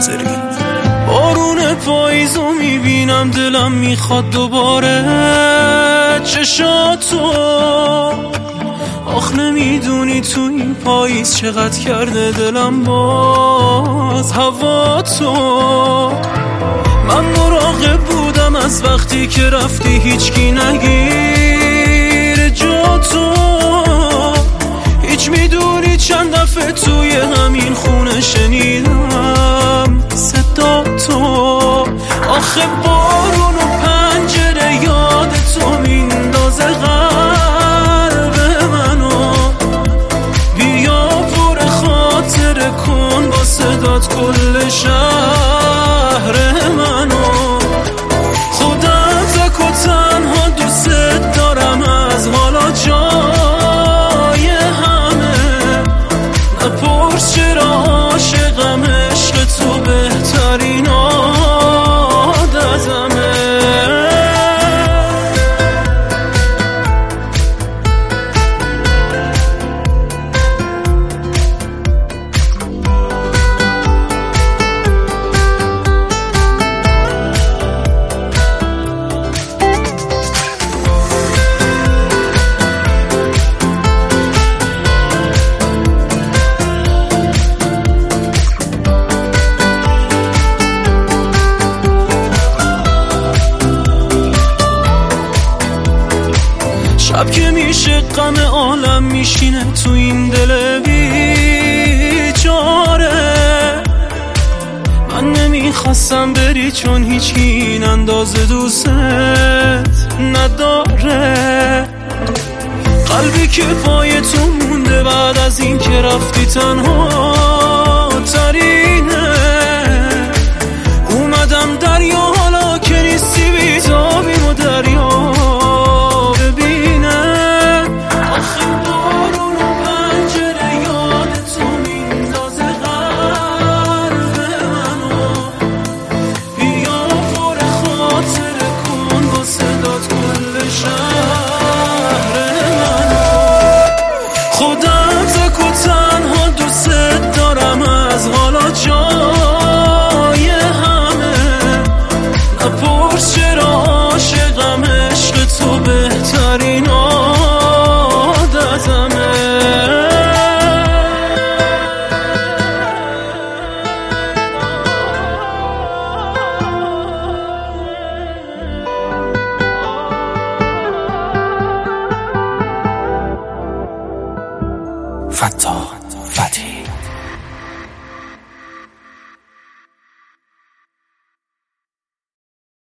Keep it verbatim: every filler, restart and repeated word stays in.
ناظری. بارون پاییزو میبینم دلم میخواد دوباره چشاتو. آخ نمیدونی تو این پاییز چقدر کرده دلم باز هوا تو. من مراقب بودم از وقتی که رفتی هیچکی نگیر جا تو. هیچ میدونی چند دفعه توی همین خونه شنیدم صدا تو. آخه بارون و پنجره یاد تو میندازه قلب منو. بیا پر خاطره کن با صدات کل شهر منو. خودت تک و تنها دوست دارم از حالا جای همه. نپرس چرا عاشقم عشق تو بهترین عادتمه. شب که میشه غم عالم میشینه تو این دل بیچاره. من نمیخواستم بری چون هیچکی این اندازه دوست نداره. قلبی که پای تو مونده بعد از این که رفتی تنها ترینه. اومدم دریا حالا که نیستی بیتابیم و دریا بهترین عادتمه. فتاح فتحی